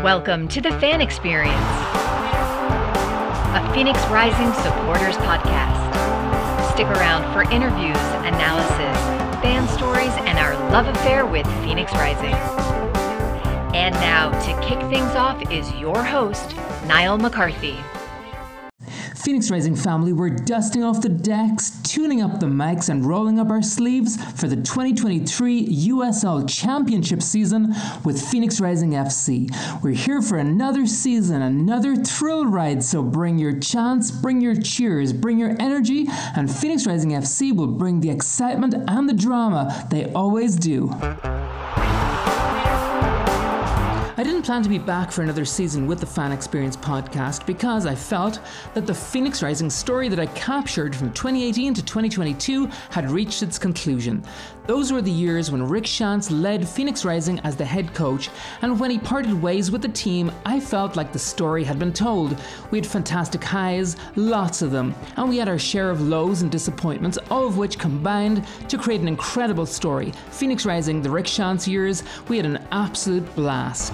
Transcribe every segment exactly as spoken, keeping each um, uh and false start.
Welcome to the Fan Experience, a Phoenix Rising supporters podcast. Stick around for interviews, analysis, fan stories, and our love affair with Phoenix Rising. And now, to kick things off is your host, Niall McCarthy. Phoenix Rising family, we're dusting off the decks, tuning up the mics, and rolling up our sleeves for the twenty twenty-three U S L Championship season with Phoenix Rising F C. We're here for another season, another thrill ride, so bring your chants, bring your cheers, bring your energy, and Phoenix Rising F C will bring the excitement and the drama they always do. I didn't plan to be back for another season with the Fan Experience podcast because I felt that the Phoenix Rising story that I captured from twenty eighteen to twenty twenty-two had reached its conclusion. Those were the years when Rick Schantz led Phoenix Rising as the head coach, and when he parted ways with the team, I felt like the story had been told. We had fantastic highs, lots of them, and we had our share of lows and disappointments, all of which combined to create an incredible story. Phoenix Rising, the Rick Schantz years, we had an absolute blast.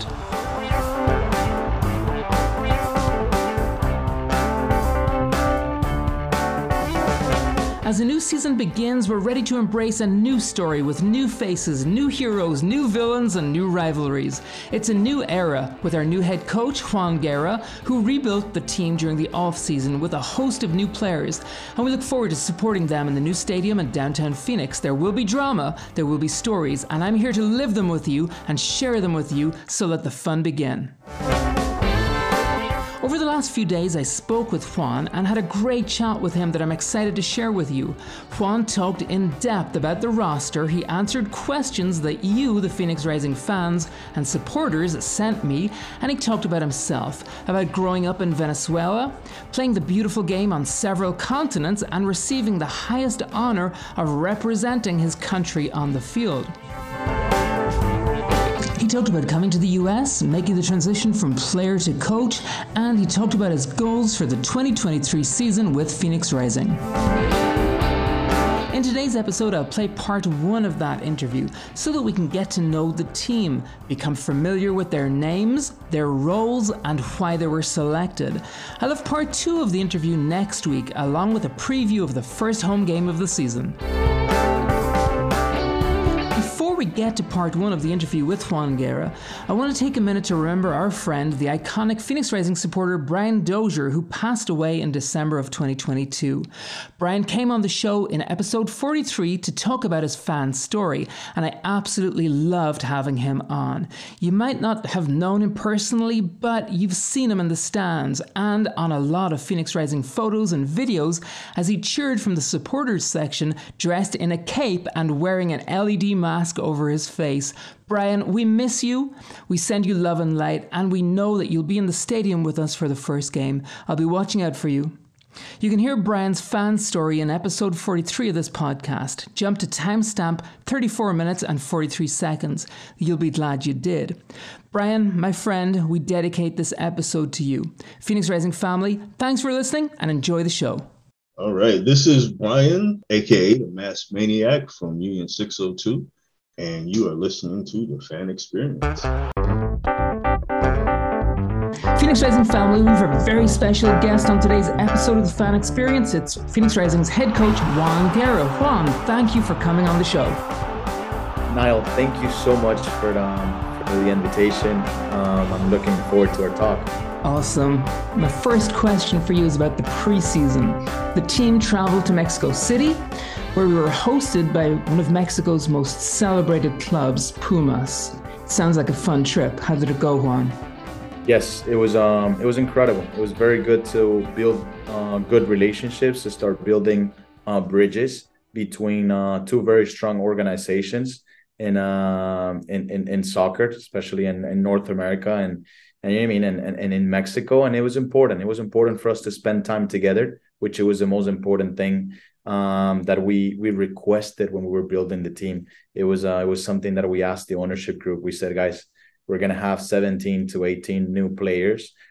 As a new season begins, we're ready to embrace a new story with new faces, new heroes, new villains, and new rivalries. It's a new era with our new head coach, Juan Guerra, who rebuilt the team during the off-season with a host of new players, and we look forward to supporting them in the new stadium in downtown Phoenix. There will be drama, there will be stories, and I'm here to live them with you and share them with you, so let the fun begin. Over the last few days, I spoke with Juan and had a great chat with him that I'm excited to share with you. Juan talked in depth about the roster. He answered questions that you, the Phoenix Rising fans and supporters, sent me, and he talked about himself, about growing up in Venezuela, playing the beautiful game on several continents, and receiving the highest honor of representing his country on the field. He talked about coming to the U S, making the transition from player to coach, and he talked about his goals for the twenty twenty-three season with Phoenix Rising. In today's episode, I'll play part one of that interview so that we can get to know the team, become familiar with their names, their roles, and why they were selected. I'll have part two of the interview next week, along with a preview of the first home game of the season. Before we get to part one of the interview with Juan Guerra, I want to take a minute to remember our friend, the iconic Phoenix Rising supporter Brian Dozier, who passed away in December of twenty twenty-two. Brian came on the show in episode forty-three to talk about his fan story, and I absolutely loved having him on. You might not have known him personally, but you've seen him in the stands and on a lot of Phoenix Rising photos and videos as he cheered from the supporters section dressed in a cape and wearing an L E D mask over his face. Brian, we miss you. We send you love and light, and we know that you'll be in the stadium with us for the first game. I'll be watching out for you. You can hear Brian's fan story in episode forty-three of this podcast. Jump to timestamp thirty-four minutes and forty-three seconds. You'll be glad you did. Brian, my friend, we dedicate this episode to you. Phoenix Rising family, thanks for listening and enjoy the show. All right, this is Brian, aka the Masked Maniac from Union six oh two. And you are listening to the Fan Experience. Phoenix Rising family, we have a very special guest on today's episode of the Fan Experience. It's Phoenix Rising's head coach, Juan Guerra. Juan, thank you for coming on the show. Niall, thank you so much for the, um, for the invitation. Um, I'm looking forward to our talk. Awesome. My first question for you is about the preseason. The team traveled to Mexico City, where we were hosted by one of Mexico's most celebrated clubs, Pumas. It sounds like a fun trip. How did it go, Juan? Yes, it was um, it was incredible. It was very good to build uh, good relationships, to start building uh, bridges between uh, two very strong organizations in, uh, in, in, in soccer, especially in, in North America and, and you know what I mean, and, and, and in Mexico. And it was important. It was important for us to spend time together, which it was the most important thing um, that we we requested when we were building the team. It was uh, it was something that we asked the ownership group. We said, guys, we're going to have seventeen to eighteen new players.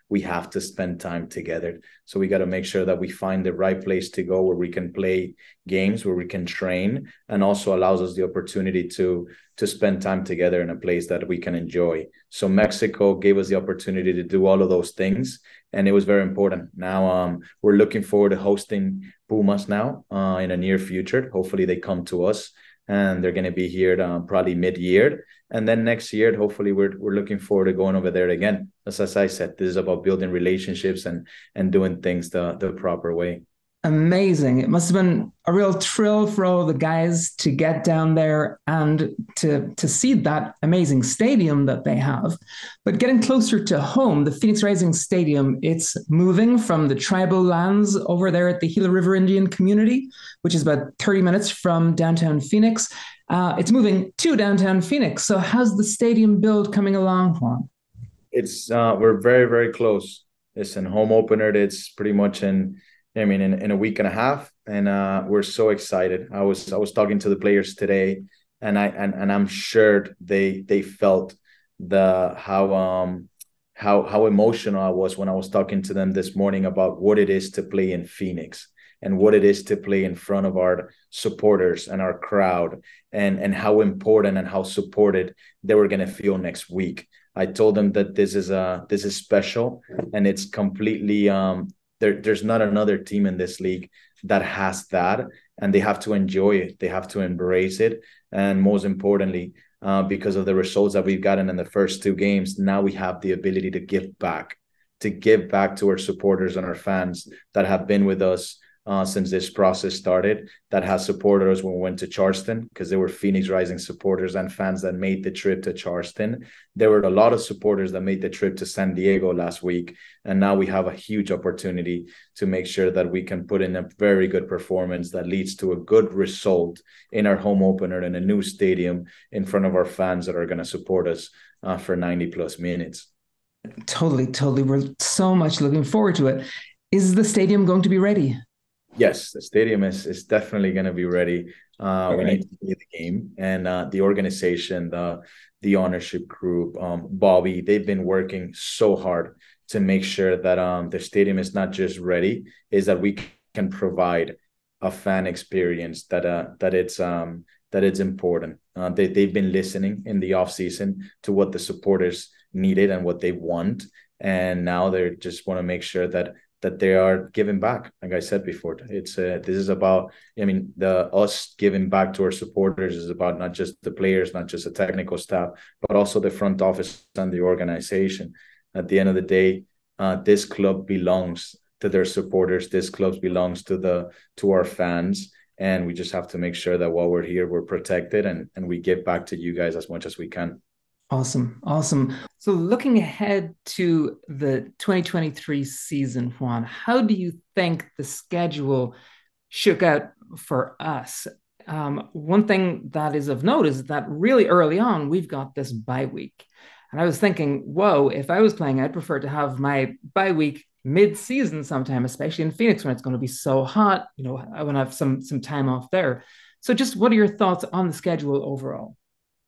we have to spend time together. So we got to make sure that we find the right place to go where we can play games, where we can train, and also allows us the opportunity to to spend time together in a place that we can enjoy. So Mexico gave us the opportunity to do all of those things, and it was very important. Now um, we're looking forward to hosting Pumas now uh, in a near future. Hopefully they come to us, and they're going to be here uh, probably mid-year. And then next year, hopefully we're we're looking forward to going over there again. As, as I said, this is about building relationships and and doing things the, the proper way. Amazing. It must have been a real thrill for all the guys to get down there and to, to see that amazing stadium that they have. But getting closer to home, the Phoenix Rising Stadium, it's moving from the tribal lands over there at the Gila River Indian Community, which is about thirty minutes from downtown Phoenix. Uh, it's moving to downtown Phoenix. So how's the stadium build coming along, Juan? It's uh, we're very, very close. It's an home opener. It's pretty much in I mean, in, in a week and a half, and uh, we're so excited. I was I was talking to the players today, and I and, and I'm sure they they felt the how um how how emotional I was when I was talking to them this morning about what it is to play in Phoenix and what it is to play in front of our supporters and our crowd, and and how important and how supported they were going to feel next week. I told them that this is a this is special, and it's completely um. There, there's not another team in this league that has that, and they have to enjoy it. They have to embrace it. And most importantly, uh, because of the results that we've gotten in the first two games, now we have the ability to give back, to give back to our supporters and our fans that have been with us uh, since this process started, that has supported us when we went to Charleston, because there were Phoenix Rising supporters and fans that made the trip to Charleston. There were a lot of supporters that made the trip to San Diego last week. And now we have a huge opportunity to make sure that we can put in a very good performance that leads to a good result in our home opener in a new stadium in front of our fans that are going to support us uh, for ninety plus minutes. Totally, totally. We're so much looking forward to it. Is the stadium going to be ready? Yes, the stadium is, is definitely going to be ready. Uh, we right. need to play the game, and uh, the organization, the the ownership group, um, Bobby, they've been working so hard to make sure that um, the stadium is not just ready, is that we can provide a fan experience that uh, that it's um, that it's important. Uh, they they've been listening in the off season to what the supporters needed and what they want, and now they just want to make sure that. that they are giving back. Like I said before, it's uh, this is about, I mean, the us giving back to our supporters is about not just the players, not just the technical staff, but also the front office and the organization. At the end of the day, uh, this club belongs to their supporters. This club belongs to the to our fans. And we just have to make sure that while we're here, we're protected and, and we give back to you guys as much as we can. Awesome. Awesome. So looking ahead to the twenty twenty-three season, Juan, how do you think the schedule shook out for us? Um, one thing that is of note is that really early on, we've got this bye week. And I was thinking, whoa, if I was playing, I'd prefer to have my bye week mid-season sometime, especially in Phoenix when it's going to be so hot. You know, I want to have some, some time off there. So just what are your thoughts on the schedule overall?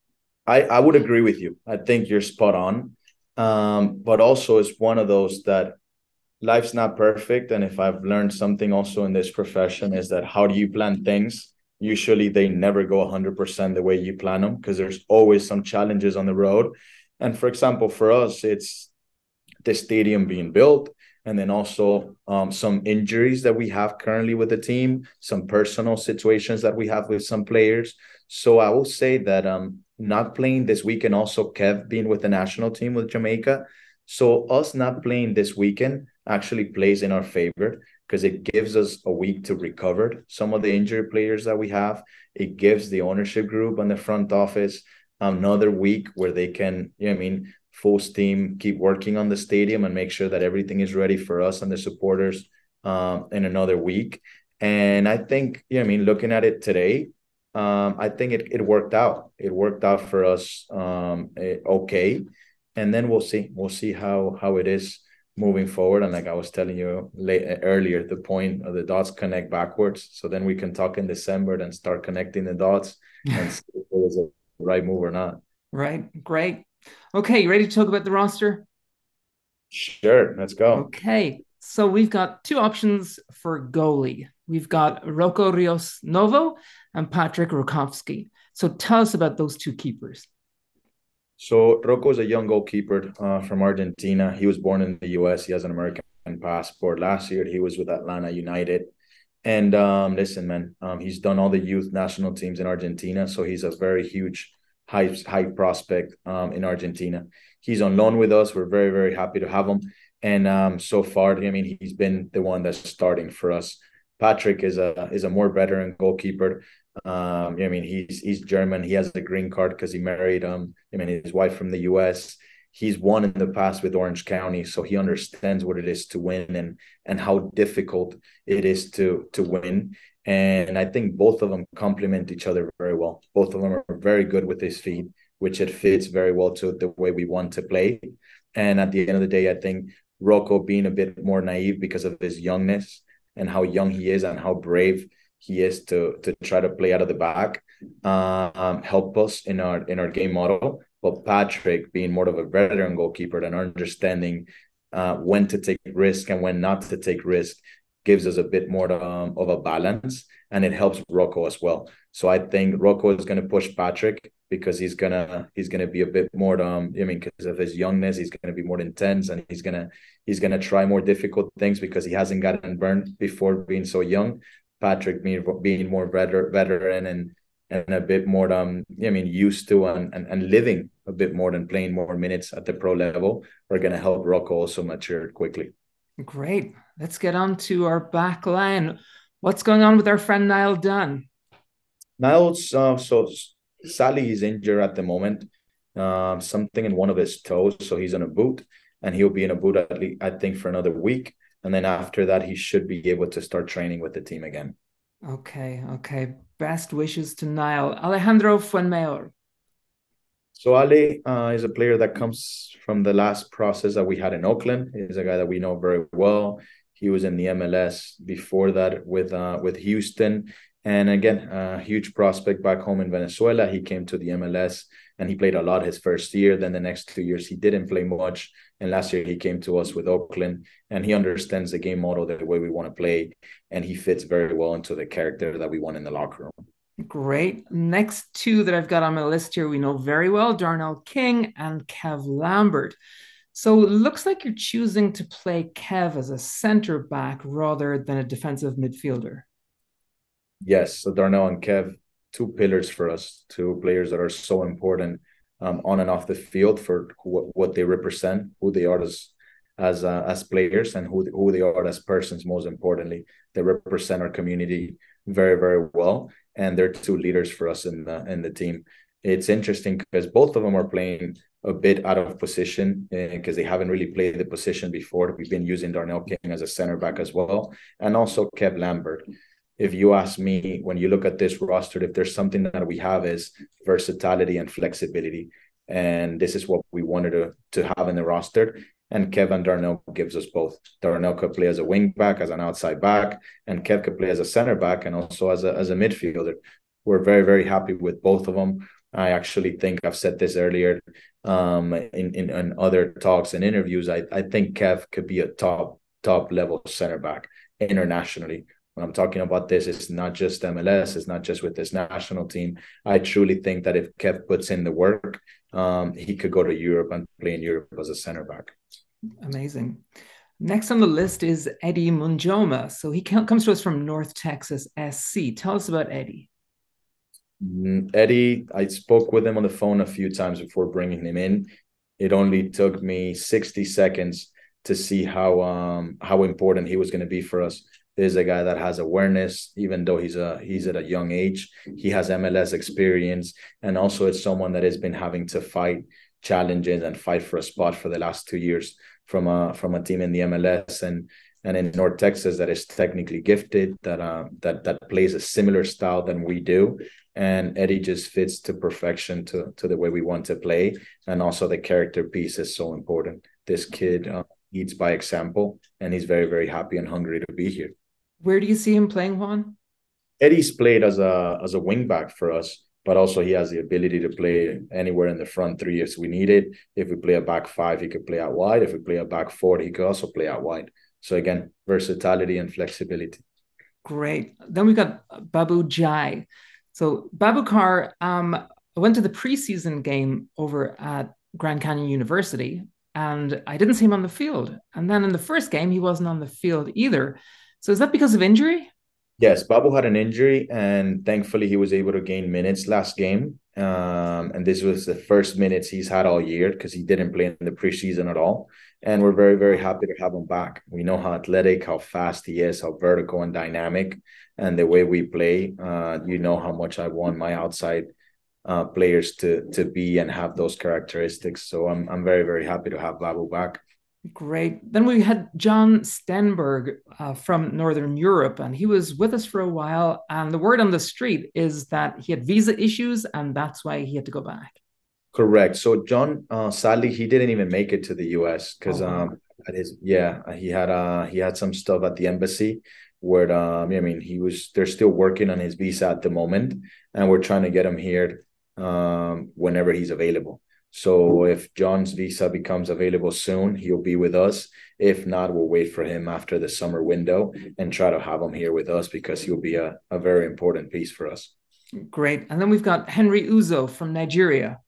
I, I would agree with you. I think you're spot on. Um, but also it's one of those that life's not perfect. And if I've learned something also in this profession is that how do you plan things? Usually they never go one hundred percent the way you plan them because there's always some challenges on the road. And for example, for us, it's the stadium being built and then also um, some injuries that we have currently with the team, some personal situations that we have with some players. So I will say that um, not playing this weekend, also Kev being with the national team with Jamaica. So us not playing this weekend actually plays in our favor because it gives us a week to recover some of the injured players that we have. It gives the ownership group and the front office another week where they can, you know what I mean, full steam, keep working on the stadium and make sure that everything is ready for us and the supporters um, in another week. And I think, you know what I mean, looking at it today, Um, I think it, it worked out. It worked out for us um, it, okay. And then we'll see. We'll see how how it is moving forward. And like I was telling you late, earlier, the point of the dots connect backwards. So then we can talk in December and start connecting the dots and see if it was a right move or not. Right. Great. Okay. You ready to talk about the roster? Sure, let's go. Okay, so we've got two options for goalie. We've got Rocco Rios Novo and Patrick Rutkowski. So tell us about those two keepers. So Rocco is a young goalkeeper uh, from Argentina. He was born in the U S. He has an American passport. Last year, he was with Atlanta United. And um, listen, man, um, he's done all the youth national teams in Argentina. So he's a very huge, high, high prospect um, in Argentina. He's on loan with us. We're very, very happy to have him. And um, so far, I mean, he's been the one that's starting for us. Patrick is a is a more veteran goalkeeper. Um, I mean, he's he's German. He has a green card because he married um, I mean, his wife from the U S. He's won in the past with Orange County, so he understands what it is to win and and how difficult it is to to win. And I think both of them complement each other very well. Both of them are very good with his feet, which it fits very well to the way we want to play. And at the end of the day, I think Rocco being a bit more naive because of his youngness and how young he is and how brave he is to to try to play out of the back, uh, um, help us in our in our game model. But Patrick, being more of a veteran goalkeeper and understanding uh, when to take risk and when not to take risk, gives us a bit more um, of a balance, and it helps Rocco as well. So I think Rocco is going to push Patrick because he's gonna he's gonna be a bit more um I mean, because of his youngness, he's gonna be more intense, and he's gonna he's gonna try more difficult things because he hasn't gotten burned before being so young. Patrick being being more veteran veteran and and a bit more um I mean used to and, and and living a bit more than playing more minutes at the pro level are gonna help Rocco also mature quickly. Great. Let's get on to our back line. What's going on with our friend Niall Dunn? Niall's uh, so Sally is injured at the moment, um, something in one of his toes, so he's in a boot, and he'll be in a boot at least, I think, for another week, and then after that, he should be able to start training with the team again. Okay, okay. Best wishes to Niall. Alejandro Fuenmayor. So Ale uh, is a player that comes from the last process that we had in Oakland. He's a guy that we know very well. He was in the M L S before that with uh, with Houston. And again, a huge prospect back home in Venezuela. He came to the M L S and he played a lot his first year. Then the next two years, he didn't play much. And last year, he came to us with Oakland, and he understands the game model the way we want to play. And he fits very well into the character that we want in the locker room. Great. Next two that I've got on my list here, we know very well, Darnell King and Kev Lambert. So it looks like you're choosing to play Kev as a center back rather than a defensive midfielder. Yes, so Darnell and Kev, two pillars for us, two players that are so important um, on and off the field for who, what they represent, who they are as as uh, as players, and who who they are as persons. Most importantly, they represent our community very, very well, and they're two leaders for us in the in the team. It's interesting because both of them are playing a bit out of position because uh, they haven't really played the position before. We've been using Darnell King as a center back as well, and also Kev Lambert. If you ask me, when you look at this roster, if there's something that we have is versatility and flexibility. And this is what we wanted to, to have in the roster. And Kevin Darnell gives us both. Darnell could play as a wing back, as an outside back, and Kev could play as a center back and also as a, as a midfielder. We're very, very happy with both of them. I actually think I've said this earlier um, in, in, in other talks and interviews. I, I think Kev could be a top, top level center back internationally. When I'm talking about this, it's not just M L S, it's not just with this national team. I truly think that if Kev puts in the work, um, he could go to Europe and play in Europe as a center back. Amazing. Next on the list is Eddie Munjoma. So he comes to us from North Texas S C. Tell us about Eddie. Eddie, I spoke with him on the phone a few times before bringing him in. It only took me sixty seconds to see how um, how important he was going to be for us. Is a guy that has awareness, even though he's a he's at a young age. He has M L S experience, and also it's someone that has been having to fight challenges and fight for a spot for the last two years from a from a team in the M L S and and in North Texas that is technically gifted, that uh, that that plays a similar style than we do. And Eddie just fits to perfection to to the way we want to play, and also the character piece is so important. This kid uh, leads by example, and he's very very happy and hungry to be here. Where do you see him playing, Juan? Eddie's played as a as a wing back for us, but also he has the ability to play anywhere in the front three if we need it. If we play a back five, he could play out wide. If we play a back four, he could also play out wide. So again, versatility and flexibility. Great. Then we got Babou Jai. So Baboucar um, went to the preseason game over at Grand Canyon University, and I didn't see him on the field. And then in the first game, he wasn't on the field either. So is that because of injury? Yes, Babu had an injury, and thankfully he was able to gain minutes last game. Um, and this was the first minutes he's had all year because he didn't play in the preseason at all. And we're very, very happy to have him back. We know how athletic, how fast he is, how vertical and dynamic, and the way we play. Uh, you know how much I want my outside uh, players to to be and have those characteristics. So I'm I'm very, very happy to have Babu back. Great. Then we had John Stenberg uh, from Northern Europe, and he was with us for a while. And the word on the street is that he had visa issues, and that's why he had to go back. Correct. So John, uh, sadly, he didn't even make it to the U S because, oh, wow. um, at his yeah, he had uh he had some stuff at the embassy where um I mean he was they're still working on his visa at the moment, and we're trying to get him here um whenever he's available. So if John's visa becomes available soon, he'll be with us. If not, we'll wait for him after the summer window and try to have him here with us because he'll be a, a very important piece for us. Great. And then we've got Henry Uzo from Nigeria.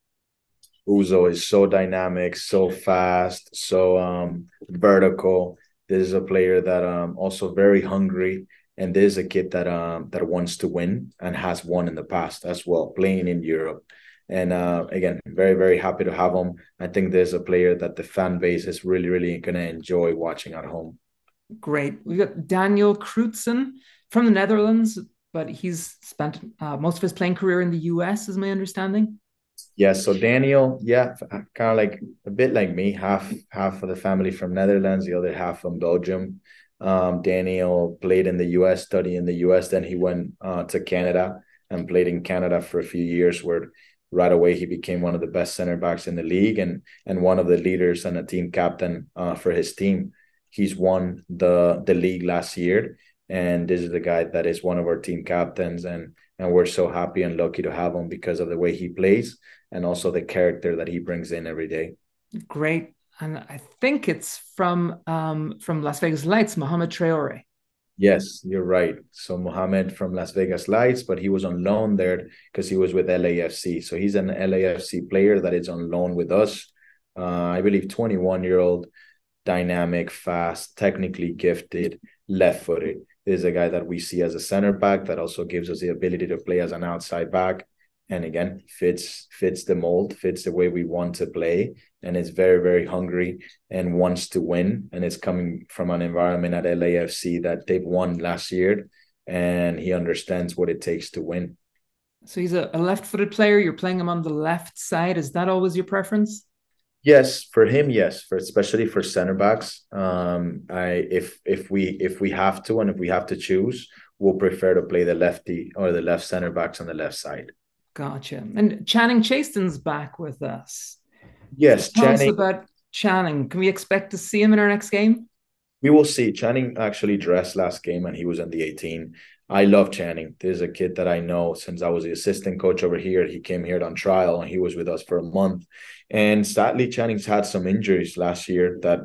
Uzo is so dynamic, so fast, so um, vertical. This is a player that um also very hungry, and this is a kid that um that wants to win and has won in the past as well, playing in Europe. And uh, again, very, very happy to have him. I think there's a player that the fan base is really, really going to enjoy watching at home. Great. We got Daniel Crutzen from the Netherlands, but he's spent uh, most of his playing career in the U S, is my understanding. Yes. Yeah, so Daniel, yeah, kind of like a bit like me, half half of the family from Netherlands, the other half from Belgium. Um, Daniel played in the U S, studied in the U S, then he went uh, to Canada and played in Canada for a few years, where right away he became one of the best center backs in the league and and one of the leaders and a team captain uh, for his team. He's won the the league last year, and this is the guy that is one of our team captains, and and we're so happy and lucky to have him because of the way he plays and also the character that he brings in every day. Great. And I think it's from um, from Las Vegas Lights, Mohamed Traore. Yes, you're right. So Mohamed from Las Vegas Lights, but he was on loan there because he was with L A F C. So he's an L A F C player that is on loan with us. Uh, I believe twenty-one-year-old, dynamic, fast, technically gifted, left-footed. This is a guy that we see as a center back that also gives us the ability to play as an outside back. And again, fits fits the mold, fits the way we want to play, and is very, very hungry and wants to win. And it's coming from an environment at L A F C that they've won last year, and he understands what it takes to win. So he's a, a left-footed player. You're playing him on the left side. Is that always your preference? Yes, for him, yes. For especially for center backs, um, I if if we if we have to and if we have to choose, we'll prefer to play the lefty or the left center backs on the left side. Gotcha. And Channing Chasten's back with us. Yes, Tell Channing. us about Channing. Can we expect to see him in our next game? We will see. Channing actually dressed last game and he was in the eighteen. I love Channing. There's a kid that I know since I was the assistant coach over here. He came here on trial and he was with us for a month. And sadly, Channing's had some injuries last year that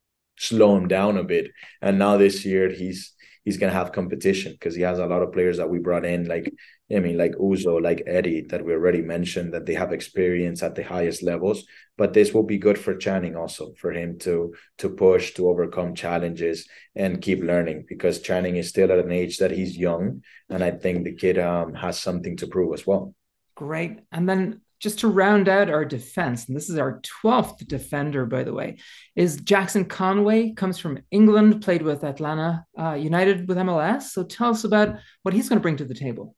slow him down a bit. And now this year he's he's going to have competition because he has a lot of players that we brought in, like, I mean, like Uzo, like Eddie, that we already mentioned, that they have experience at the highest levels. But this will be good for Channing also, for him to to push, to overcome challenges and keep learning, because Channing is still at an age that he's young. And I think the kid um, has something to prove as well. Great. And then just to round out our defense, and this is our twelfth defender, by the way, is Jackson Conway, comes from England, played with Atlanta uh, United with M L S. So tell us about what he's going to bring to the table.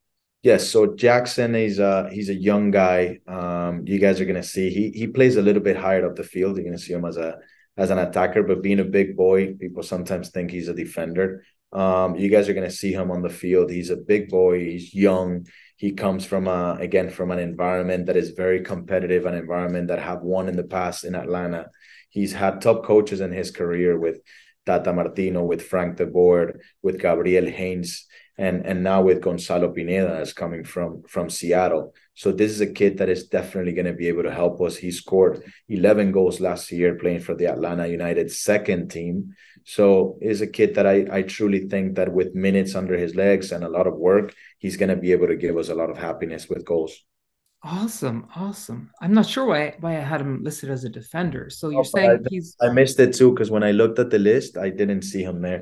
Yes, so Jackson is uh he's a young guy. Um, you guys are gonna see he he plays a little bit higher up the field. You're gonna see him as a as an attacker, but being a big boy, people sometimes think he's a defender. Um, you guys are gonna see him on the field. He's a big boy. He's young. He comes from a again from an environment that is very competitive, an environment that have won in the past in Atlanta. He's had top coaches in his career with Tata Martino, with Frank de Boer, with Gabriel Haynes. and and now with Gonzalo Pineda that's coming from from Seattle. So this is a kid that is definitely going to be able to help us. He scored eleven goals last year playing for the Atlanta United second team. So is a kid that I I truly think that with minutes under his legs and a lot of work, he's going to be able to give us a lot of happiness with goals. Awesome, awesome. I'm not sure why why I had him listed as a defender. So you're Oh, but I, saying he's I missed it too because when I looked at the list, I didn't see him there.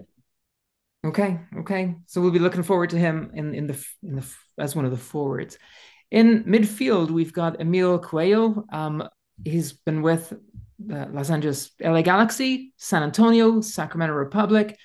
okay. Okay, so we'll be looking forward to him in in the in the as one of the forwards. In midfield, we've got Emil Cuello. Um, he's been with the Los Angeles L A Galaxy, San Antonio, Sacramento Republic,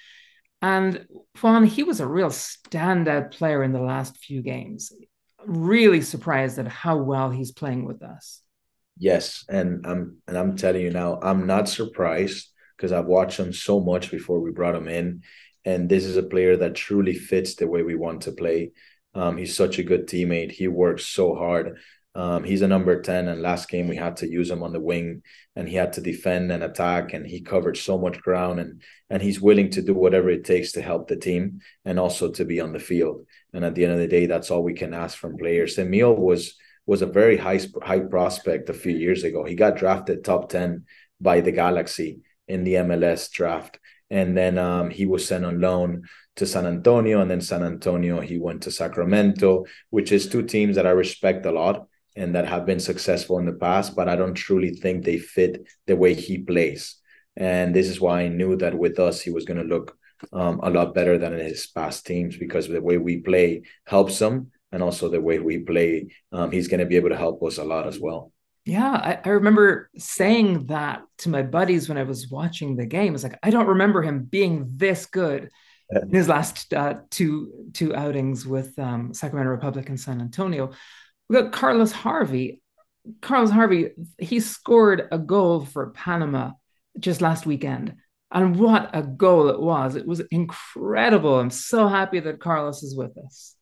and Juan. He was a real standout player in the last few games. Really surprised at how well he's playing with us. Yes, and I'm and I'm telling you now, I'm not surprised because I've watched him so much before we brought him in, and this is a player that truly fits the way we want to play. Um, he's such a good teammate. He works so hard. Um, he's a number ten, and last game we had to use him on the wing, and he had to defend and attack, and he covered so much ground, and and he's willing to do whatever it takes to help the team and also to be on the field. And at the end of the day, that's all we can ask from players. Emil was was a very high high prospect a few years ago. He got drafted top ten by the Galaxy in the M L S draft, and then um, he was sent on loan to San Antonio, and then San Antonio he went to Sacramento, which is two teams that I respect a lot and that have been successful in the past, but I don't truly think they fit the way he plays. And this is why I knew that with us, he was going to look um, a lot better than in his past teams, because the way we play helps him. And also the way we play, um, he's going to be able to help us a lot as well. Yeah, I, I remember saying that to my buddies when I was watching the game. It's like, I don't remember him being this good in his last uh, two two outings with um, Sacramento Republic and San Antonio. We got Carlos Harvey. Carlos Harvey, he scored a goal for Panama just last weekend. And what a goal it was. It was incredible. I'm so happy that Carlos is with us.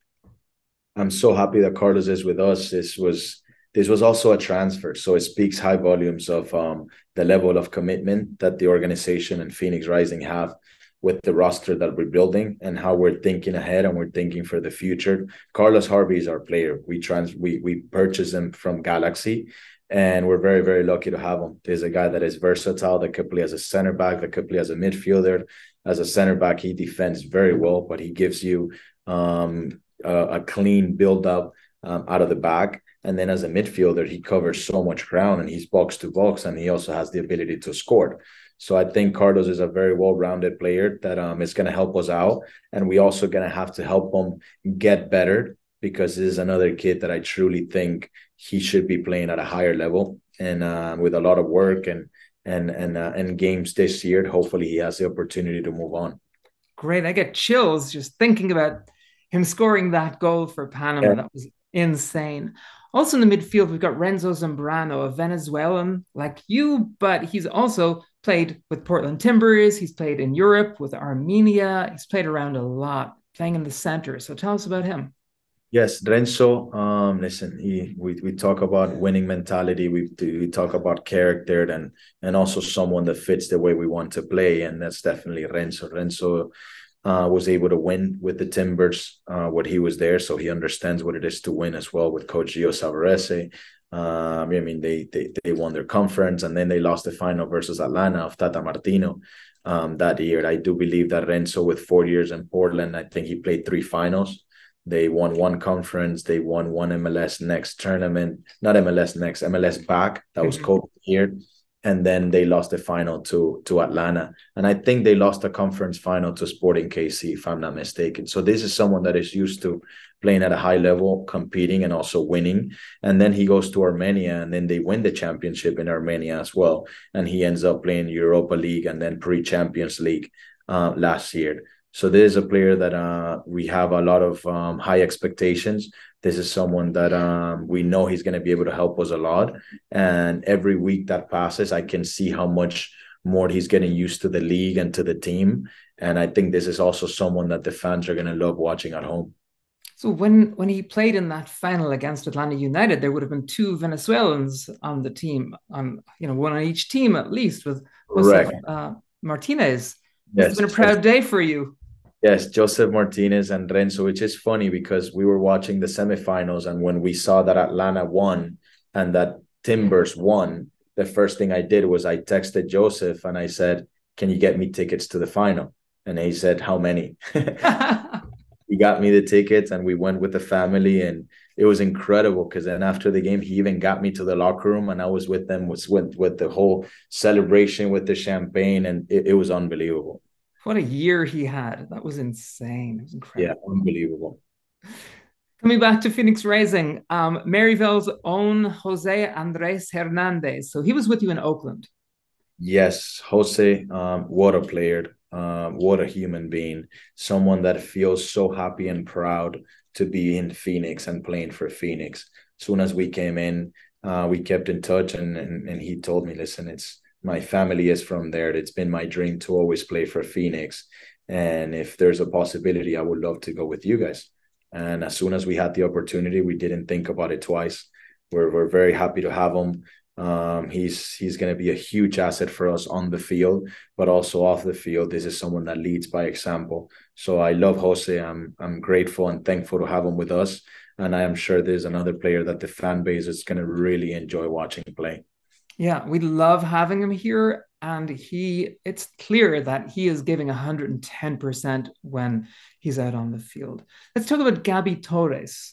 I'm so happy that Carlos is with us. This was this was also a transfer, so it speaks high volumes of um, the level of commitment that the organization and Phoenix Rising have with the roster that we're building and how we're thinking ahead and we're thinking for the future. Carlos Harvey is our player. We trans we we purchased him from Galaxy, and we're very, very lucky to have him. There's a guy that is versatile, that could play as a center back, that could play as a midfielder. As a center back, he defends very well, but he gives you um, a, a clean build-up um, out of the back. And then as a midfielder, he covers so much ground and he's box to box, and he also has the ability to score. So I think Carlos is a very well-rounded player that um, is going to help us out. And we also going to have to help him get better, because this is another kid that I truly think he should be playing at a higher level. And uh, with a lot of work and and and uh, and games this year, hopefully he has the opportunity to move on. Great. I get chills just thinking about him scoring that goal for Panama. Yeah. That was insane. Also in the midfield, we've got Renzo Zambrano, a Venezuelan like you, but he's also played with Portland Timbers. He's played in Europe with Armenia. He's played around a lot, playing in the center. So tell us about him. Yes, Renzo. Um, listen, he, we we talk about winning mentality. We we talk about character, and and also someone that fits the way we want to play, and that's definitely Renzo. Renzo uh, was able to win with the Timbers uh, when he was there, so he understands what it is to win as well with Coach Gio Savarese. Um, I mean, they, they they won their conference, and then they lost the final versus Atlanta of Tata Martino um, that year. I do believe that Renzo, with four years in Portland, I think he played three finals. They won one conference. They won one M L S Next tournament, not M L S Next, M L S Back. That was COVID here. And then they lost the final to, to Atlanta. And I think they lost the conference final to Sporting K C, if I'm not mistaken. So this is someone that is used to playing at a high level, competing, and also winning. And then he goes to Armenia, and then they win the championship in Armenia as well. And he ends up playing Europa League and then pre-Champions League uh, last year. So this is a player that uh, we have a lot of um, high expectations. This is someone that um, we know he's going to be able to help us a lot. And every week that passes, I can see how much more he's getting used to the league and to the team. And I think this is also someone that the fans are going to love watching at home. So when, when he played in that final against Atlanta United, there would have been two Venezuelans on the team, on you know one on each team at least, with Josef uh, Martinez. Yes. It's been a proud day for you. Yes, Joseph Martinez and Renzo, which is funny because we were watching the semifinals, and when we saw that Atlanta won and that Timbers won, the first thing I did was I texted Joseph and I said, "Can you get me tickets to the final?" And he said, "How many?" He got me the tickets and we went with the family, and it was incredible because then after the game, he even got me to the locker room and I was with them with, with, with the whole celebration with the champagne, and it, it was unbelievable. What a year he had. That was insane. It was Yeah, incredible. unbelievable. Coming back to Phoenix Rising, um, Maryville's own Jose Andres Hernandez. So he was with you in Oakland. Yes, Jose, um, what a player, uh, what a human being, someone that feels so happy and proud to be in Phoenix and playing for Phoenix. As soon as we came in, uh, we kept in touch, and, and and he told me, "Listen, it's my family is from there. It's been my dream to always play for Phoenix, and if there's a possibility, I would love to go with you guys." And as soon as we had the opportunity, we didn't think about it twice. We're we're very happy to have him. Um, he's he's going to be a huge asset for us on the field, but also off the field. This is someone that leads by example. So I love Jose. I'm I'm grateful and thankful to have him with us, and I am sure there's another player that the fan base is going to really enjoy watching play. Yeah, we love having him here, and he it's clear that he is giving one hundred ten percent when he's out on the field. Let's talk about Gabby Torres.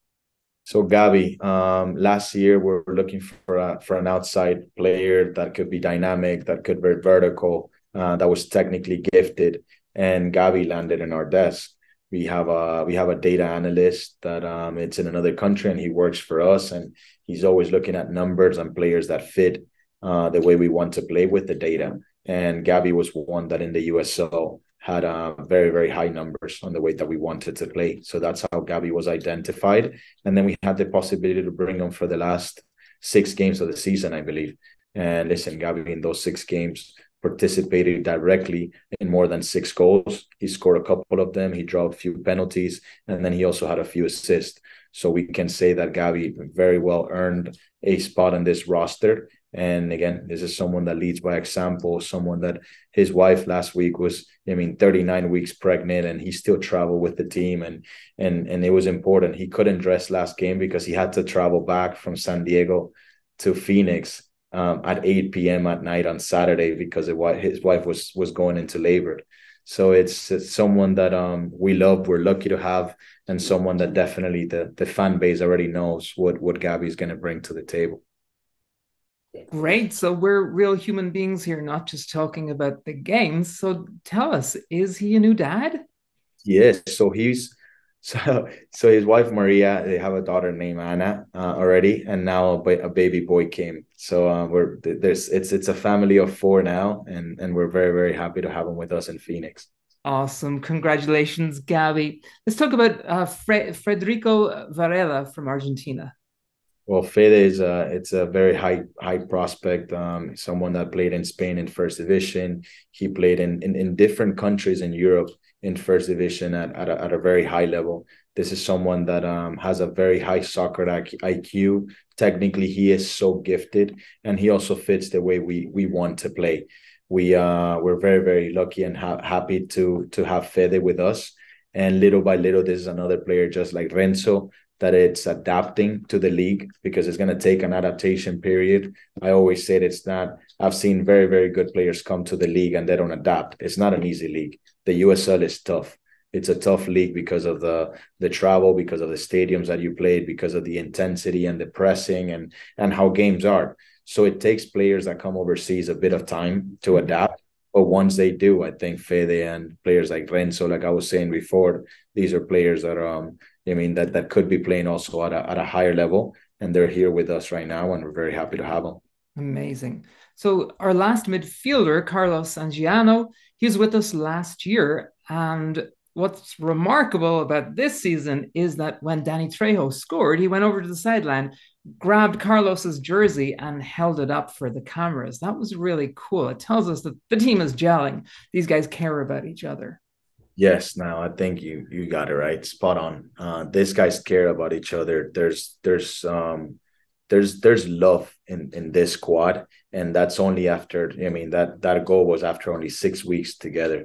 So Gabby, um, last year we were looking for a, for an outside player that could be dynamic, that could be vertical, uh, that was technically gifted, and Gabby landed in our desk. We have a we have a data analyst that um, it's in another country, and he works for us, and he's always looking at numbers and players that fit uh, the way we want to play with the data. And Gabby was one that in the U S L had uh, very, very high numbers on the way that we wanted to play. So that's how Gabby was identified. And then we had the possibility to bring him for the last six games of the season, I believe. And listen, Gabby in those six games participated directly in more than six goals. He scored a couple of them. He drew a few penalties, and then he also had a few assists. So we can say that Gabby very well earned a spot on this roster. And again, this is someone that leads by example, someone that his wife last week was, I mean, thirty-nine weeks pregnant, and he still traveled with the team. And and and it was important. He couldn't dress last game because he had to travel back from San Diego to Phoenix um, at eight p.m. at night on Saturday because his wife was was going into labor. So it's, it's someone that um, we love, we're lucky to have, and someone that definitely the, the fan base already knows what, what Gabby's going to bring to the table. Great. So we're real human beings here, not just talking about the games. So tell us, is he a new dad? Yes. So he's so so his wife Maria, they have a daughter named Anna uh, already, and now a, a baby boy came. So uh, we're there's it's it's a family of four now, and and we're very very happy to have him with us in Phoenix. Awesome. Congratulations, Gabby. Let's talk about uh, Fre- Federico Varela from Argentina. Well, Fede is a it's a very high high prospect. Um, someone that played in Spain in first division. He played in in, in different countries in Europe in first division at at a, at a very high level. This is someone that um, has a very high soccer I Q. Technically, he is so gifted, and he also fits the way we we want to play. We uh we're very very lucky and ha- happy to to have Fede with us. And little by little, this is another player just like Renzo, that it's adapting to the league because it's going to take an adaptation period. I always say that it's not, I've seen very, very good players come to the league and they don't adapt. It's not an easy league. The U S L is tough. It's a tough league because of the the travel, because of the stadiums that you played, because of the intensity and the pressing and, and how games are. So it takes players that come overseas a bit of time to adapt. But once they do, I think Fede and players like Renzo, like I was saying before, these are players that are, um, I mean, that, that could be playing also at a, at a higher level. And they're here with us right now, and we're very happy to have them. Amazing. So our last midfielder, Carlos Angiano, he was with us last year. And what's remarkable about this season is that when Danny Trejo scored, he went over to the sideline, grabbed Carlos's jersey and held it up for the cameras. That was really cool. It tells us that the team is gelling. These guys care about each other. Yes, now I think you you got it right, spot on. Uh, these guys care about each other. There's there's um there's there's love in in this squad, and that's only after. I mean that that goal was after only six weeks together.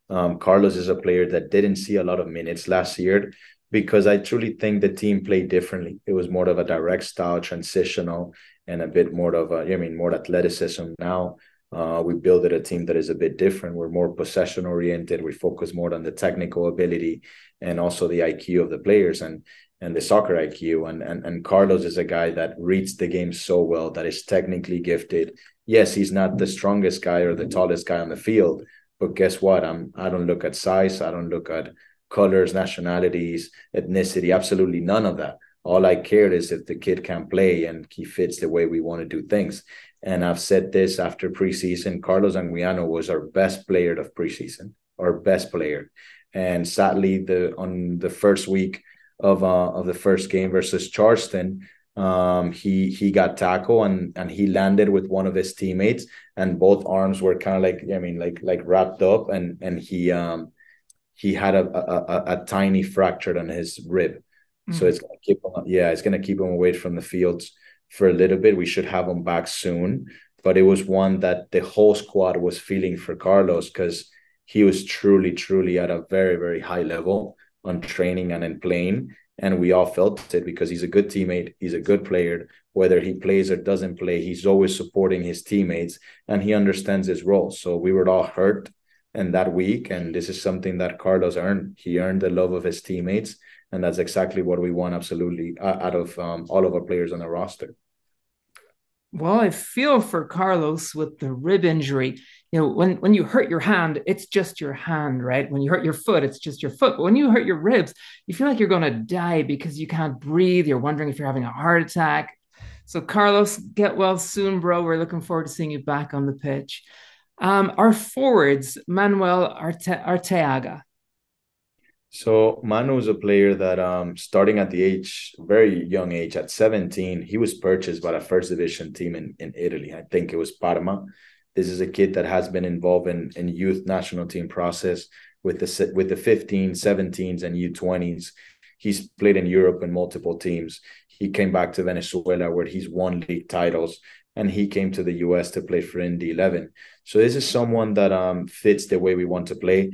Um, Carlos is a player that didn't see a lot of minutes last year because I truly think the team played differently. It was more of a direct style, transitional, and a bit more of a, I mean, more athleticism. Now uh, we build a team that is a bit different. We're more possession oriented. We focus more on the technical ability and also the I Q of the players and and the soccer I Q. And, and, and Carlos is a guy that reads the game so well, that is technically gifted. Yes, he's not the strongest guy or the tallest guy on the field, but guess what? I'm, I don't look at size. I don't look at colors, nationalities, ethnicity, absolutely none of that. All I care is if the kid can play and he fits the way we want to do things. And I've said this after preseason, Carlos Anguiano was our best player of preseason, our best player. And sadly, the on the first week of uh, of the first game versus Charleston, um, he he got tackled and and he landed with one of his teammates, and both arms were kind of like, I mean, like like wrapped up, and and he um he had a a, a, a tiny fracture on his rib. Mm-hmm. So it's gonna keep him, yeah, it's gonna keep him away from the fields for a little bit. We should have him back soon, but it was one that the whole squad was feeling for Carlos because he was truly truly at a very very high level on training and in playing, and we all felt it because he's a good teammate, he's a good player. Whether he plays or doesn't play, he's always supporting his teammates and he understands his role. So we were all hurt in that week, and this is something that Carlos earned. He earned the love of his teammates, and that's exactly what we want absolutely out of um, all of our players on the roster. Well, I feel for Carlos with the rib injury. You know, when, when you hurt your hand, it's just your hand, right? When you hurt your foot, it's just your foot. But when you hurt your ribs, you feel like you're going to die because you can't breathe. You're wondering if you're having a heart attack. So Carlos, get well soon, bro. We're looking forward to seeing you back on the pitch. Um, our forwards, Manuel Arte- Arteaga. So Manu is a player that um, starting at the age, very young age, at seventeen, he was purchased by a first division team in, in Italy. I think it was Parma. This is a kid that has been involved in, in youth national team process with the with the fifteens, seventeens, and U twenties. He's played in Europe in multiple teams. He came back to Venezuela where he's won league titles, and he came to the U S to play for Indy eleven. So this is someone that um, fits the way we want to play.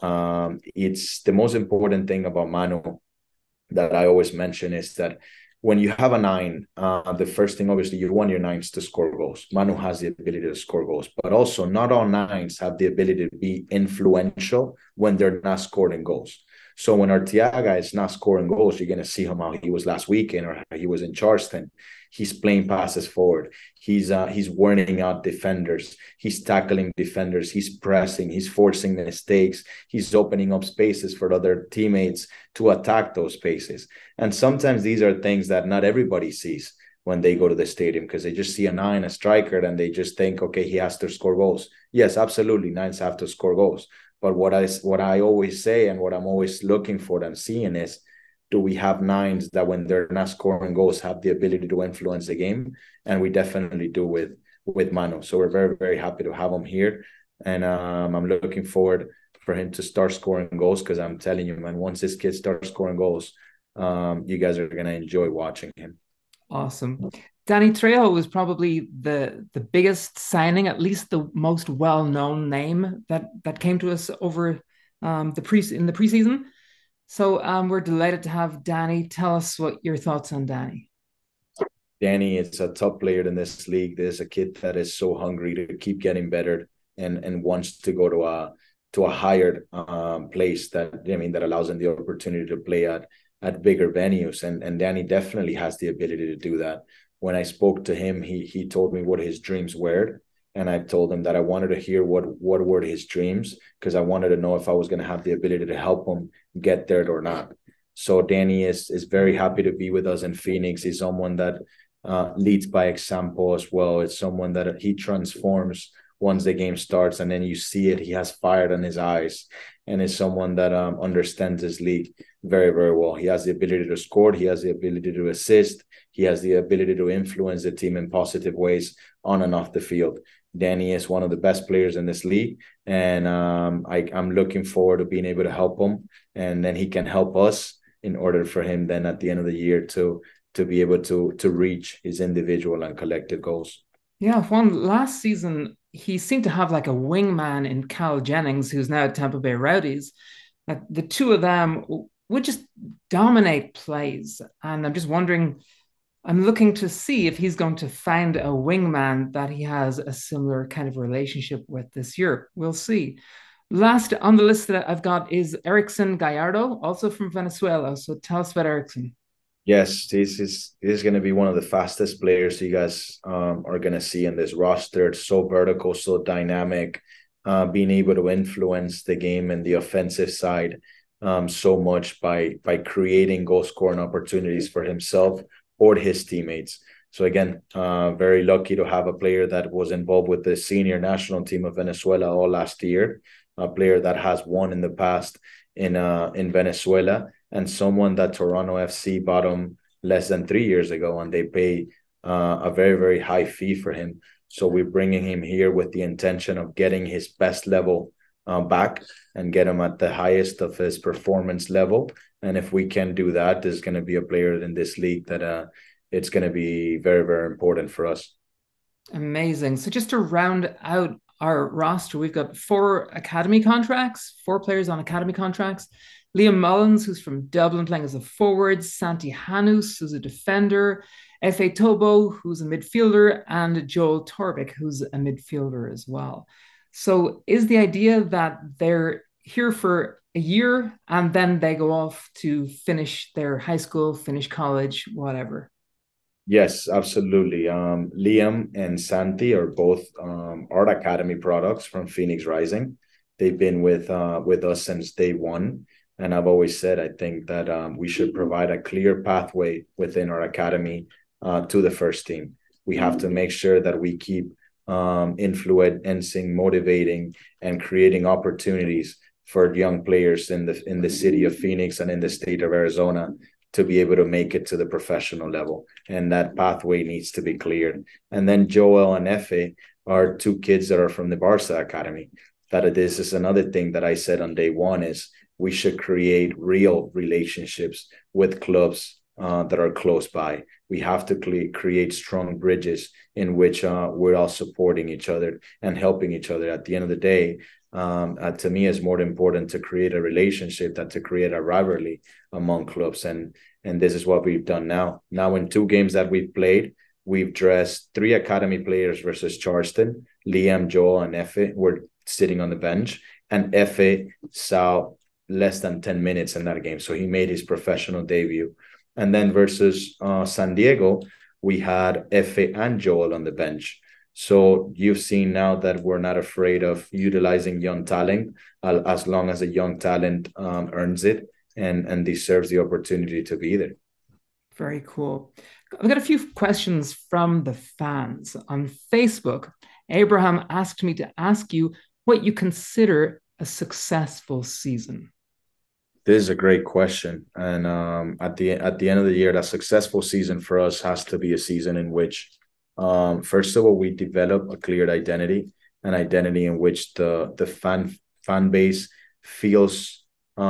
Um, it's the most important thing about Manu that I always mention is that when you have a nine, uh, the first thing, obviously, you want your nines to score goals. Manu has the ability to score goals, but also not all nines have the ability to be influential when they're not scoring goals. So when Arteaga is not scoring goals, you're going to see him how he was last weekend or how he was in Charleston. He's playing passes forward. He's uh, he's wearing out defenders. He's tackling defenders. He's pressing. He's forcing mistakes. He's opening up spaces for other teammates to attack those spaces. And sometimes these are things that not everybody sees when they go to the stadium because they just see a nine, a striker, and they just think, okay, he has to score goals. Yes, absolutely. Nines have to score goals. But what I, what I always say and what I'm always looking for and seeing is, do we have nines that when they're not scoring goals have the ability to influence the game? And we definitely do with, with Manu. So we're very, very happy to have him here. And um, I'm looking forward for him to start scoring goals because I'm telling you, man, once this kid starts scoring goals, um, you guys are going to enjoy watching him. Awesome. Danny Trejo was probably the the biggest signing, at least the most well-known name that that came to us over um, the pre in the preseason. So um, we're delighted to have Danny. Tell us what your thoughts on Danny. Danny is a top player in this league. There's a kid that is so hungry to keep getting better and and wants to go to a to a higher um, place that I mean that allows him the opportunity to play at at bigger venues. And and Danny definitely has the ability to do that. When I spoke to him, he he told me what his dreams were. And I told him that I wanted to hear what, what were his dreams because I wanted to know if I was going to have the ability to help him get there or not. So Danny is is very happy to be with us in Phoenix. He's someone that uh, leads by example as well. It's someone that he transforms once the game starts, and then you see it. He has fire in his eyes, and is someone that um, understands his league very, very well. He has the ability to score. He has the ability to assist. He has the ability to influence the team in positive ways on and off the field. Danny is one of the best players in this league, and um, I, I'm looking forward to being able to help him, and then he can help us in order for him then at the end of the year to to be able to to reach his individual and collective goals. Yeah, Juan, last season he seemed to have like a wingman in Cal Jennings, who's now at Tampa Bay Rowdies. Like the two of them would just dominate plays. And I'm just wondering, I'm looking to see if he's going to find a wingman that he has a similar kind of relationship with this year. We'll see. Last on the list that I've got is Erickson Gallardo, also from Venezuela. So tell us about Erickson. Yes, this is this is going to be one of the fastest players you guys um, are going to see in this roster. It's so vertical, so dynamic, uh, being able to influence the game and the offensive side um, so much by by creating goal scoring opportunities for himself or his teammates. So again, uh, very lucky to have a player that was involved with the senior national team of Venezuela all last year, a player that has won in the past in uh, in Venezuela, and someone that Toronto F C bought him less than three years ago, and they pay uh, a very, very high fee for him. So we're bringing him here with the intention of getting his best level uh, back and get him at the highest of his performance level. And if we can do that, there's going to be a player in this league that uh, it's going to be very, very important for us. Amazing. So just to round out our roster, we've got four academy contracts, four players on academy contracts. Liam Mullins, who's from Dublin, playing as a forward. Santi Hanus, who's a defender. F A Tobo, who's a midfielder. And Joel Torvik, who's a midfielder as well. So is the idea that they're here for a year and then they go off to finish their high school, finish college, whatever? Yes, absolutely. Um, Liam and Santi are both um, Art Academy products from Phoenix Rising. They've been with uh, with us since day one. And I've always said, I think that um, we should provide a clear pathway within our academy uh, to the first team. We have to make sure that we keep um, influencing, motivating, and creating opportunities for young players in the in the city of Phoenix and in the state of Arizona to be able to make it to the professional level. And that pathway needs to be cleared. And then Joel and Efe are two kids that are from the Barca Academy. That this is another thing that I said on day one is we should create real relationships with clubs uh, that are close by. We have to cre- create strong bridges in which uh, we're all supporting each other and helping each other. At the end of the day, um, uh, to me, it's more important to create a relationship than to create a rivalry among clubs. And, and this is what we've done now. Now, in two games that we've played, we've dressed three academy players versus Charleston. Liam, Joel, and Efe were sitting on the bench, and Efe saw less than ten minutes in that game. So he made his professional debut. And then versus uh, San Diego, we had Efe and Joel on the bench. So you've seen now that we're not afraid of utilizing young talent uh, as long as a young talent um, earns it and, and deserves the opportunity to be there. Very cool. I've got a few questions from the fans on Facebook. Abraham asked me to ask you what you consider a successful season. This is a great question. And um, at the at the end of the year, that successful season for us has to be a season in which, um, first of all, we develop a clear identity, an identity in which the the fan fan base feels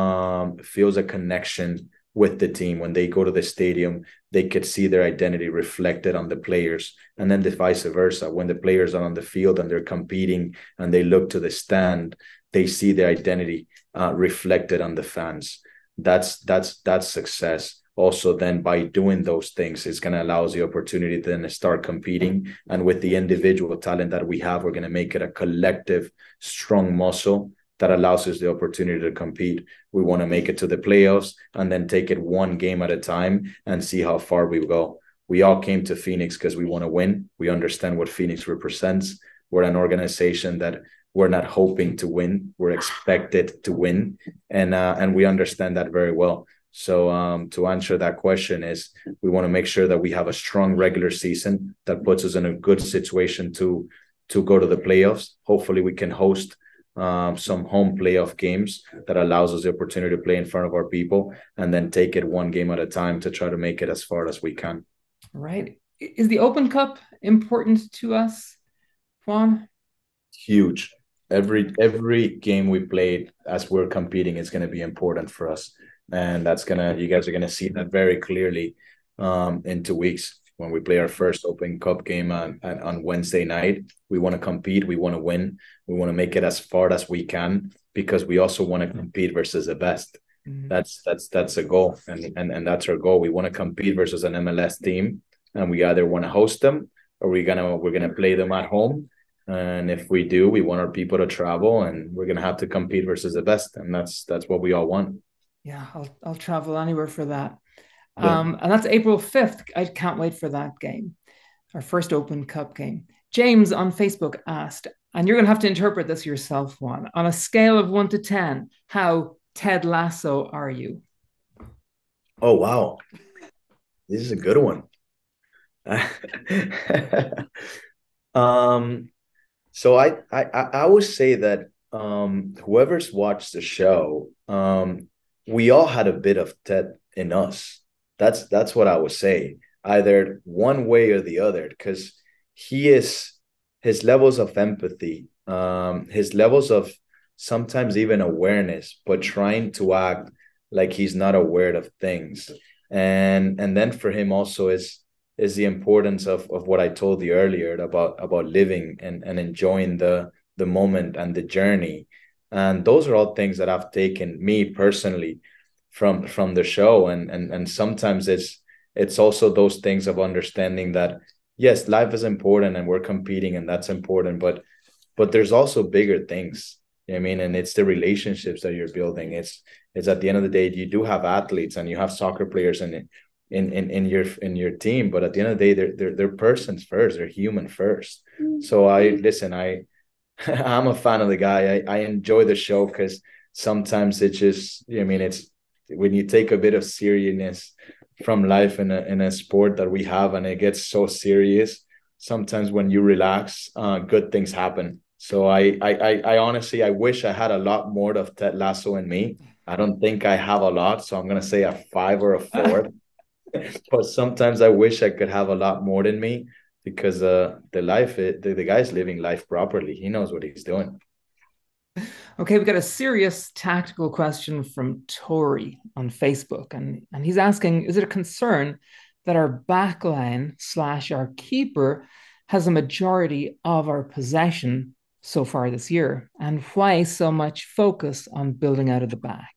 um, feels a connection with the team. When they go to the stadium, they could see their identity reflected on the players, and then the vice versa. When the players are on the field and they're competing and they look to the stand, they see their identity uh, reflected on the fans. That's that's that's success. Also, then by doing those things, it's going to allow us the opportunity to then start competing. And with the individual talent that we have, we're going to make it a collective, strong muscle that allows us the opportunity to compete. We want to make it to the playoffs and then take it one game at a time and see how far we go. We all came to Phoenix because we want to win. We understand what Phoenix represents. We're an organization that we're not hoping to win. We're expected to win. And uh, and we understand that very well. So um, to answer that question is we want to make sure that we have a strong regular season that puts us in a good situation to, to go to the playoffs. Hopefully we can host um, some home playoff games that allows us the opportunity to play in front of our people and then take it one game at a time to try to make it as far as we can. Right. Is the Open Cup important to us, Juan? Huge. Every every game we played as we're competing is going to be important for us. And that's going to, you guys are going to see that very clearly um, in two weeks. When we play our first Open Cup game on, on Wednesday night, we want to compete. We want to win. We want to make it as far as we can because we also want to compete versus the best. Mm-hmm. That's that's that's a goal, and, and and that's our goal. We want to compete versus an M L S team, and we either want to host them or we're gonna we're gonna play them at home. And if we do, we want our people to travel, and we're gonna have to compete versus the best, and that's that's what we all want. Yeah, I'll I'll travel anywhere for that. Yeah. Um, and that's April fifth. I can't wait for that game, our first Open Cup game. James on Facebook asked, and you're gonna have to interpret this yourself, Juan. On a scale of one to ten, how Ted Lasso are you? Oh wow, this is a good one. um, so I I I would say that um, whoever's watched the show, um, we all had a bit of Ted in us. That's that's what I would say, either one way or the other, because he is his levels of empathy, um, his levels of sometimes even awareness, but trying to act like he's not aware of things. And and then for him also is is the importance of, of what I told you earlier about, about living and, and enjoying the, the moment and the journey. And those are all things that have taken me personally from from the show. And and and sometimes it's it's also those things of understanding that, yes, life is important and we're competing and that's important, but but there's also bigger things. You know what I mean? And it's the relationships that you're building. It's it's at the end of the day, you do have athletes and you have soccer players in in in, in your in your team, but at the end of the day, they're they're, they're persons first, they're human first. Mm-hmm. So I listen, I I'm a fan of the guy. I, I enjoy the show because sometimes it just, you know, I mean, it's when you take a bit of seriousness from life in a in a sport that we have and it gets so serious, sometimes when you relax, uh, good things happen. So I, I, I honestly, I wish I had a lot more of Ted Lasso in me. I don't think I have a lot, so I'm gonna say a five or a four. But sometimes I wish I could have a lot more in me because uh, the life, the, the guy's living life properly. He knows what he's doing. Okay, we got a serious tactical question from Tori on Facebook, and and he's asking: is it a concern that our backline slash our keeper has a majority of our possession so far this year, and why so much focus on building out of the back?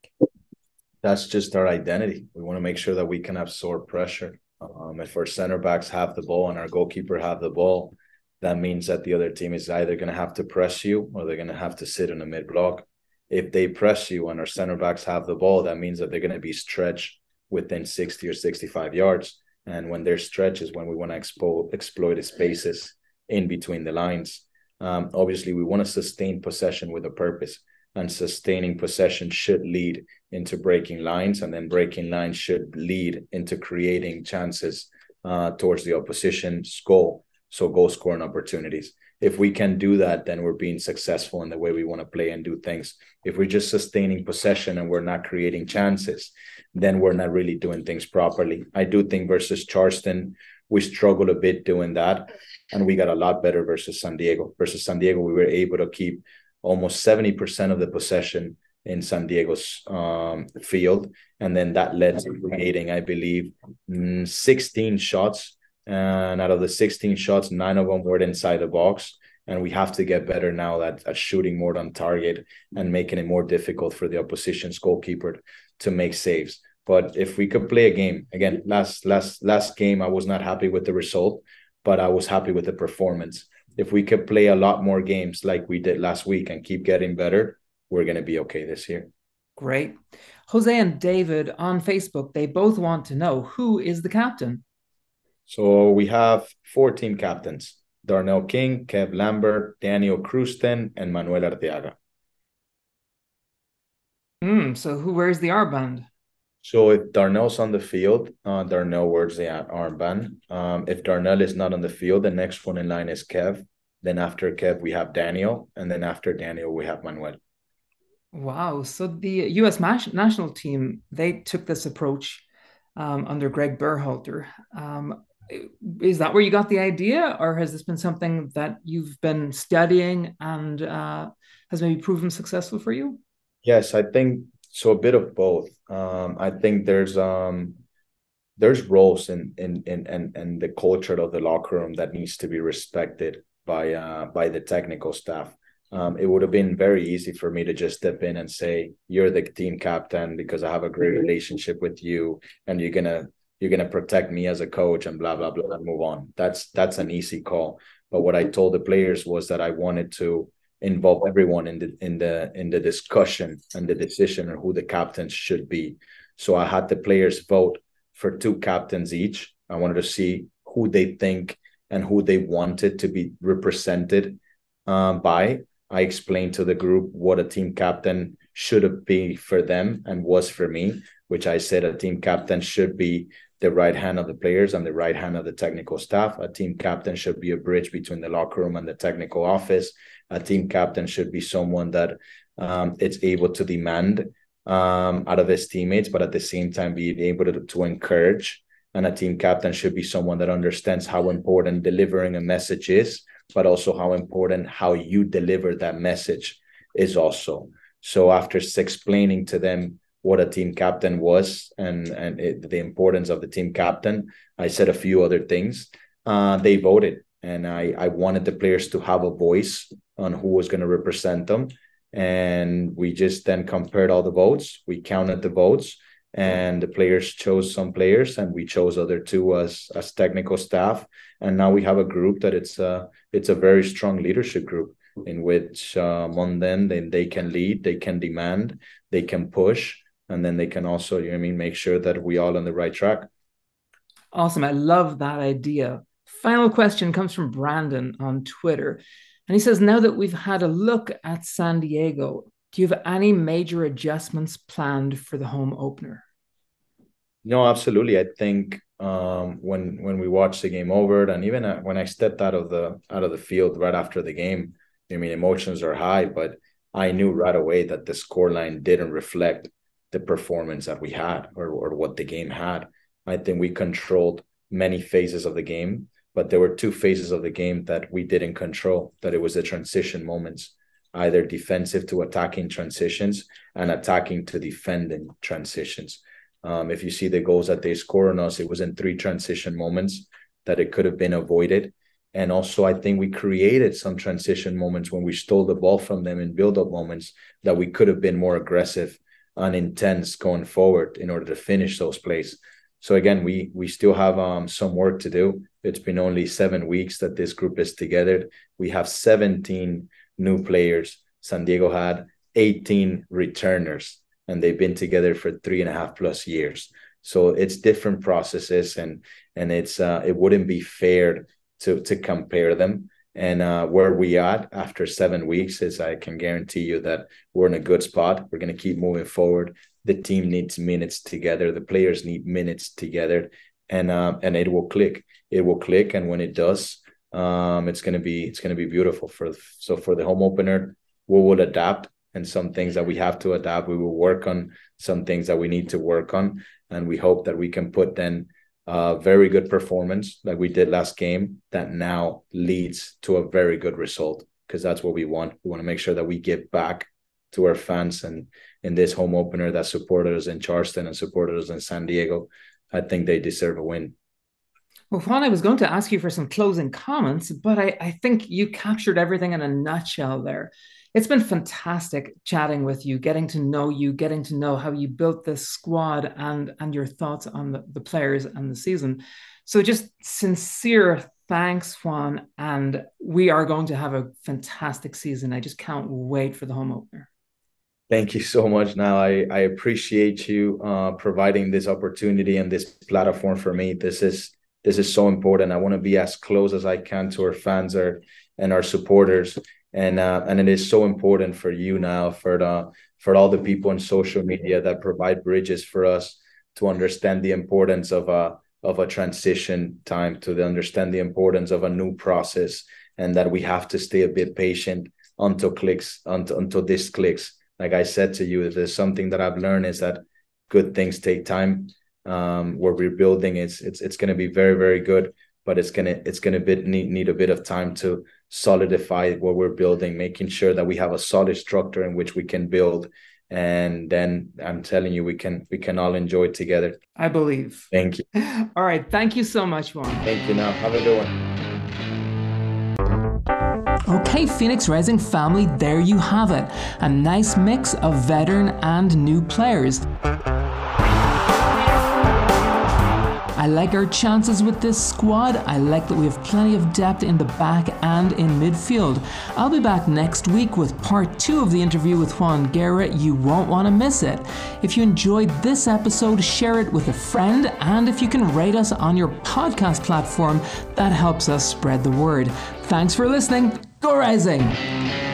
That's just our identity. We want to make sure that we can absorb pressure. Um, if our center backs have the ball and our goalkeeper have the ball, that means that the other team is either going to have to press you or they're going to have to sit in the mid block. If they press you and our center backs have the ball, that means that they're going to be stretched within sixty or sixty-five yards. And when they're stretched is when we want to expo- exploit the spaces in between the lines. Um, obviously, we want to sustain possession with a purpose, and sustaining possession should lead into breaking lines, and then breaking lines should lead into creating chances uh, towards the opposition's goal, so goal scoring opportunities. If we can do that, then we're being successful in the way we want to play and do things. If we're just sustaining possession and we're not creating chances, then we're not really doing things properly. I do think versus Charleston, we struggled a bit doing that, and we got a lot better versus San Diego. Versus San Diego, we were able to keep almost seventy percent of the possession in San Diego's um, field, and then that led to creating, I believe, sixteen shots. And out of the sixteen shots, nine of them were inside the box. And we have to get better now at, at shooting more on target and making it more difficult for the opposition's goalkeeper to make saves. But if we could play a game, again, last last last game, I was not happy with the result, but I was happy with the performance. If we could play a lot more games like we did last week and keep getting better, we're going to be okay this year. Great. Jose and David on Facebook, they both want to know, who is the captain? So we have four team captains: Darnell King, Kev Lambert, Daniel Cruzten, and Manuel Arteaga. Mm, so who wears the armband? So if Darnell's on the field, uh, Darnell wears the armband. Um, if Darnell is not on the field, the next one in line is Kev. Then after Kev, we have Daniel. And then after Daniel, we have Manuel. Wow. So the U S national team, they took this approach um, under Greg Berhalter. Um, is that where you got the idea, or has this been something that you've been studying and uh, has maybe proven successful for you? Yes, I think so. A bit of both. Um, I think there's um, there's roles in in in and and the culture of the locker room that needs to be respected by uh by the technical staff. Um, it would have been very easy for me to just step in and say, "You're the team captain because I have a great relationship with you, and you're gonna you're gonna protect me as a coach," and blah blah blah, and move on. That's that's an easy call. But what I told the players was that I wanted to involve everyone in the in the in the discussion and the decision on who the captains should be. So I had the players vote for two captains each. I wanted to see who they think and who they wanted to be represented um, by. I explained to the group what a team captain should be for them and was for me, which I said a team captain should be the right hand of the players and the right hand of the technical staff. A team captain should be a bridge between the locker room and the technical office. A team captain should be someone that um, is able to demand um, out of his teammates, but at the same time be able to, to encourage. And a team captain should be someone that understands how important delivering a message is, but also how important how you deliver that message is also. So after explaining to them what a team captain was and, and it, the importance of the team captain, I said a few other things. Uh, they voted, and I, I wanted the players to have a voice on who was going to represent them. And we just then compared all the votes. We counted the votes, and the players chose some players, and we chose other two as as technical staff. And now we have a group that it's a it's a very strong leadership group in which um, on them then they can lead, they can demand, they can push, and then they can also, you know what I mean, make sure that we all on the right track. Awesome. I love that idea. Final question comes from Brandon on Twitter. And he says, now that we've had a look at San Diego, do you have any major adjustments planned for the home opener? No, absolutely. I think um, when when we watched the game over, and even uh, when I stepped out of the out of the field right after the game, I mean, emotions are high, but I knew right away that the scoreline didn't reflect the performance that we had or, or what the game had. I think we controlled many phases of the game, but there were two phases of the game that we didn't control, that it was the transition moments, either defensive to attacking transitions and attacking to defending transitions. Um, if you see the goals that they score on us, it was in three transition moments that it could have been avoided. And also, I think we created some transition moments when we stole the ball from them in build-up moments that we could have been more aggressive and intense going forward in order to finish those plays. So again, we we still have um, some work to do. It's been only seven weeks that this group is together. We have seventeen new players. San Diego had eighteen returners, and they've been together for three and a half plus years. So it's different processes, and and it's uh, it wouldn't be fair to to compare them. And uh, where we at after seven weeks is, I can guarantee you that we're in a good spot. We're going to keep moving forward. The team needs minutes together. The players need minutes together, and uh, and it will click. It will click, and when it does, um, it's going to be it's going to be beautiful. For so for the home opener, we will adapt, and some things that we have to adapt, we will work on. Some things that we need to work on, and we hope that we can put then a very good performance like we did last game that now leads to a very good result, because that's what we want. We want to make sure that we give back to our fans, and in this home opener that supported us in Charleston and supported us in San Diego, I think they deserve a win. Well, Juan, I was going to ask you for some closing comments, but I, I think you captured everything in a nutshell there. It's been fantastic chatting with you, getting to know you, getting to know how you built this squad and, and your thoughts on the, the players and the season. So just sincere thanks, Juan, and we are going to have a fantastic season. I just can't wait for the home opener. Thank you so much. Now, I, I appreciate you uh, providing this opportunity and this platform for me. This is this is so important. I want to be as close as I can to our fans or, and our supporters. And uh, and it is so important for you now, for the for all the people in social media that provide bridges for us to understand the importance of a of a transition time, to the understand the importance of a new process, and that we have to stay a bit patient until clicks until until this clicks. Like I said to you, there's something that I've learned is that good things take time. Um, what we're building is it's it's going to be very very good, but it's gonna it's gonna bit need need a bit of time to solidify what we're building, making sure that we have a solid structure in which we can build, And then I'm telling you, we can we can all enjoy it together. I believe. Thank you. All right. Thank you so much, Juan. Thank you. Now, have a good one. Okay, Phoenix Rising family, there you have it. A nice mix of veteran and new players. I like our chances with this squad. I like that we have plenty of depth in the back and in midfield. I'll be back next week with part two of the interview with Juan Guerra. You won't want to miss it. If you enjoyed this episode, share it with a friend, and if you can rate us on your podcast platform, that helps us spread the word. Thanks for listening. Go Rising!